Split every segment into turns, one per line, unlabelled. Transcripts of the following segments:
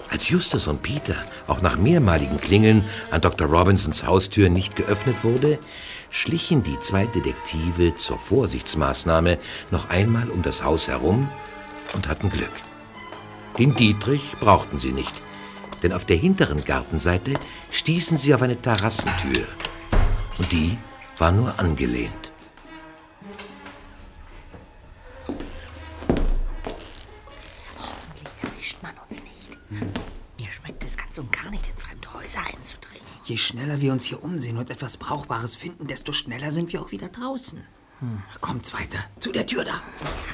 Als Justus und Peter auch nach mehrmaligen Klingeln an Dr. Robinsons Haustür nicht geöffnet wurde, schlichen die zwei Detektive zur Vorsichtsmaßnahme noch einmal um das Haus herum und hatten Glück. Den Dietrich brauchten sie nicht, denn auf der hinteren Gartenseite stießen sie auf eine Terrassentür. Und die war nur angelehnt.
Hoffentlich erwischt man uns nicht. Mir schmeckt es ganz und gar nicht, in fremde Häuser einzudringen.
Je schneller wir uns hier umsehen und etwas Brauchbares finden, desto schneller sind wir auch wieder draußen. Kommt's weiter, zu der Tür da.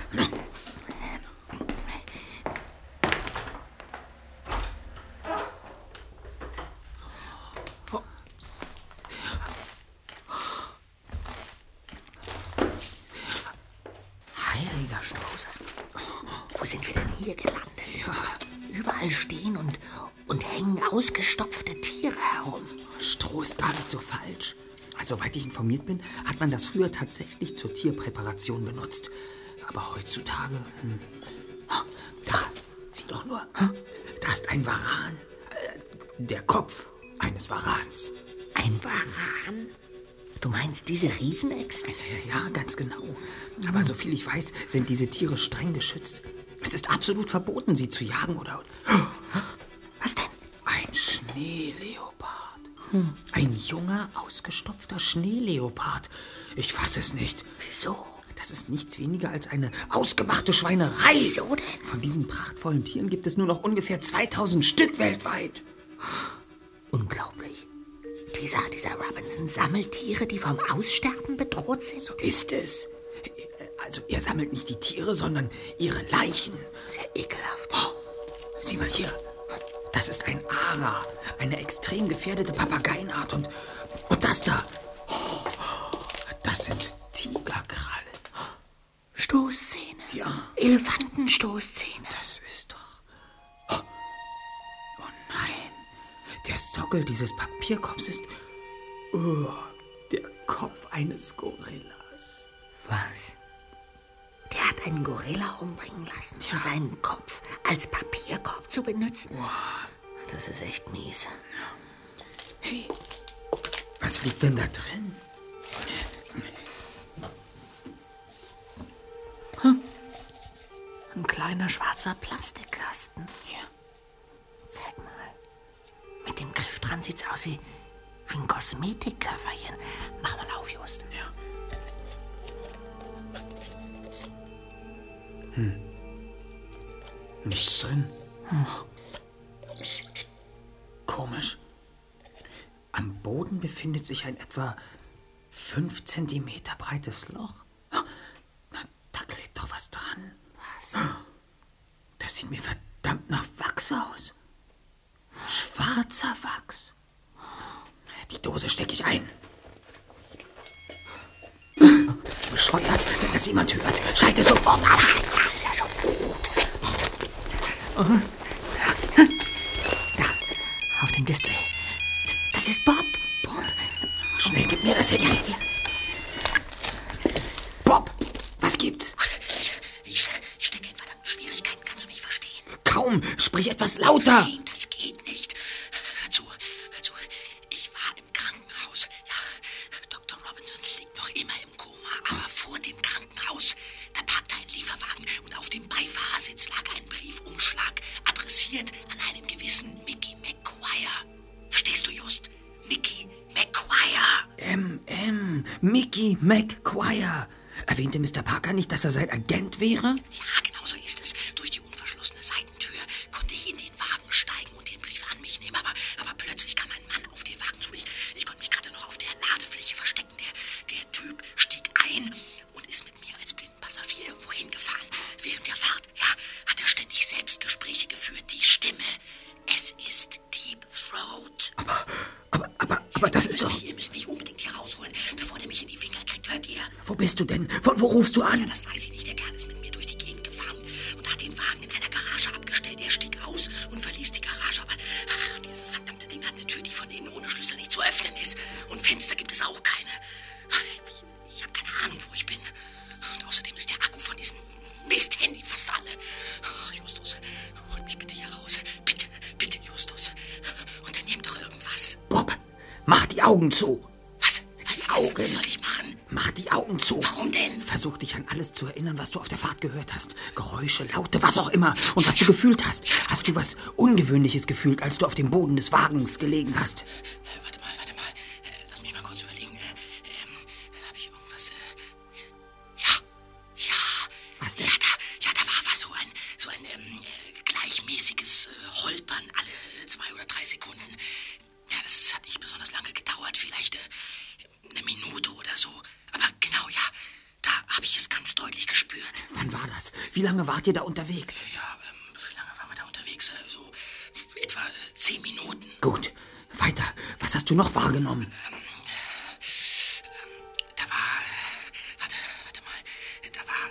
Heiliger Stoßer. Wo sind wir denn hier gelandet? Ja. Überall stehen und hängen ausgestopfte Tiere herum.
Stroh ist gar nicht so falsch. Also, soweit ich informiert bin, hat man das früher tatsächlich zur Tierpräparation benutzt. Aber heutzutage... Da, sieh doch nur. Da ist ein Varan. Der Kopf eines Varans.
Ein Varan? Du meinst diese Riesenechsen?
Ja, ganz genau. Aber soviel ich weiß, sind diese Tiere streng geschützt. Es ist absolut verboten, sie zu jagen oder...
Was denn?
Ein Schneeleopard. Ein junger, ausgestopfter Schneeleopard. Ich fasse es nicht.
Wieso?
Das ist nichts weniger als eine ausgemachte Schweinerei.
Wieso denn?
Von diesen prachtvollen Tieren gibt es nur noch ungefähr 2000 Stück weltweit.
Unglaublich. Dieser Robinson sammelt Tiere, die vom Aussterben bedroht sind?
So ist es. Also er sammelt nicht die Tiere, sondern ihre Leichen.
Sehr ekelhaft.
Oh, sieh mal hier. Das ist ein Ara, eine extrem gefährdete Papageienart. Und das da, das sind Tigerkrallen.
Stoßzähne.
Ja.
Elefantenstoßzähne.
Das ist doch... Oh nein, der Sockel dieses Papierkorbs ist... der Kopf eines Gorillas.
Was? Der hat einen Gorilla umbringen lassen, um seinen Kopf als Papierkorb zu benutzen?
Wow.
Das ist echt mies.
Hey, was liegt denn da drin?
Ein kleiner schwarzer Plastikkasten.
Ja.
Zeig mal. Mit dem Griff dran sieht's aus wie ein Kosmetikköfferchen. Mach mal auf, Just.
Ja. Nichts drin. Komisch. Am Boden befindet sich ein etwa 5 Zentimeter breites Loch. Da klebt doch was dran.
Was?
Das sieht mir verdammt nach Wachs aus. Schwarzer Wachs. Die Dose stecke ich ein. Das ist bescheuert, wenn das jemand hört. Schalte sofort ab.
Ja, ist ja schon gut. Da, auf dem Display. Das ist Bob. Bob.
Schnell, gib mir das Handy.
Ja.
Bob, was gibt's?
Ich stecke in verdammten Schwierigkeiten. Kannst du mich verstehen?
Kaum, sprich etwas lauter.
Nein, das geht nicht. Hör zu. Ich war im Krankenhaus. Ja, Dr. Robinson liegt noch immer im Koma. Aber vor dem Krankenhaus, da parkte ein Lieferwagen und auf dem Beifahrersitz lag ein Briefumschlag, adressiert an einen gewissen Mickey McGuire. Verstehst du, Just? Mickey McGuire.
Mickey McGuire. Erwähnte Mr. Parker nicht, dass er sein Agent wäre?
Ja, genau so ist es. Durch die unverschlossene Seitentür konnte ich in den Wagen steigen und den Brief an mich nehmen. Aber plötzlich kam ein Mann auf den Wagen zu. Ich konnte mich gerade noch auf der Ladefläche verstecken. Der Typ stieg ein und ist mit mir als blinden Passagier irgendwo hingefahren. Während der Fahrt, hat er ständig Selbstgespräche geführt. Die Stimme. Es ist Deep Throat.
Aber das ist doch...
Ihr müsst mich unbedingt hier rausholen, bevor der mich in die Finger kriegt. Hört ihr?
Wo bist du denn? Von wo rufst du an?
Ja, das weiß ich nicht. Der Kerl ist mit mir durch die Gegend gefahren und hat den Wagen in einer Garage abgestellt. Er stieg aus und verließ die Garage. Aber dieses verdammte Ding hat eine Tür, die von innen ohne Schlüssel nicht zu öffnen ist. Und Fenster gibt es auch keine. Ich habe keine Ahnung, wo ich bin. Und außerdem ist der Akku von diesem Mist-Handy fast alle. Justus, hol mich bitte hier raus. Bitte.
Augen zu.
Was soll ich machen?
Mach die Augen zu.
Warum denn?
Versuch dich an alles zu erinnern, was du auf der Fahrt gehört hast. Geräusche, Laute, was auch immer. Und was du gefühlt hast. Hast du was Ungewöhnliches gefühlt, als du auf dem Boden des Wagens gelegen hast?
Warte mal. Lass mich mal kurz überlegen. Hab ich irgendwas... Ja.
Was denn?
Ja, da war so ein gleichmäßiges Holpern alle 2 oder 3 Sekunden. Ja, das hat nicht besonders lange gedauert. Vielleicht eine Minute oder so. Aber genau, ja, da habe ich es ganz deutlich gespürt.
Wann war das? Wie lange wart ihr da unterwegs?
Ja, wie lange waren wir da unterwegs? So etwa 10 Minuten.
Gut, weiter. Was hast du noch wahrgenommen?
Da war, warte mal, da war,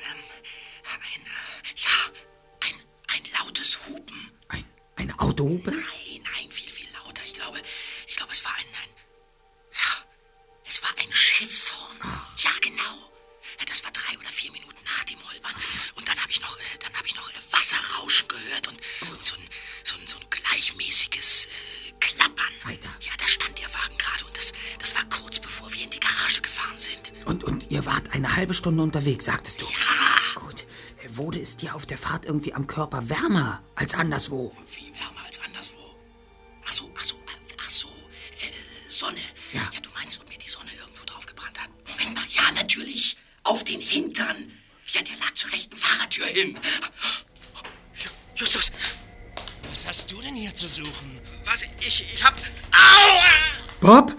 ein lautes Hupen.
Eine Autohupe?
Nein, viel lauter. Ich glaube, es war es war ein Schiffshorn. Ja, genau. Das war 3 oder 4 Minuten nach dem Holpern. Und dann habe ich noch Wasserrauschen gehört und so ein gleichmäßiges Klappern.
Weiter.
Ja, da stand der Wagen gerade und das war kurz bevor wir in die Garage gefahren sind.
Und ihr wart eine halbe Stunde unterwegs, sagtest du?
Ja.
Gut. Wurde es dir auf der Fahrt irgendwie am Körper wärmer als anderswo?
Wie wärmer als anderswo? Ach so, Sonne.
Ja.
Ja, du meinst, ob mir die Sonne irgendwo drauf gebrannt hat? Moment mal, ja, natürlich. Auf den Hintern. Ja, der lag zur rechten Fahrertür hin. Justus.
Was hast du denn hier zu suchen?
Was? Ich hab... Aua!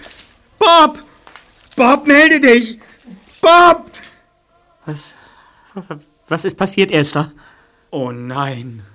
Bob, melde dich! Bob!
Was ist passiert, Esther?
Oh nein.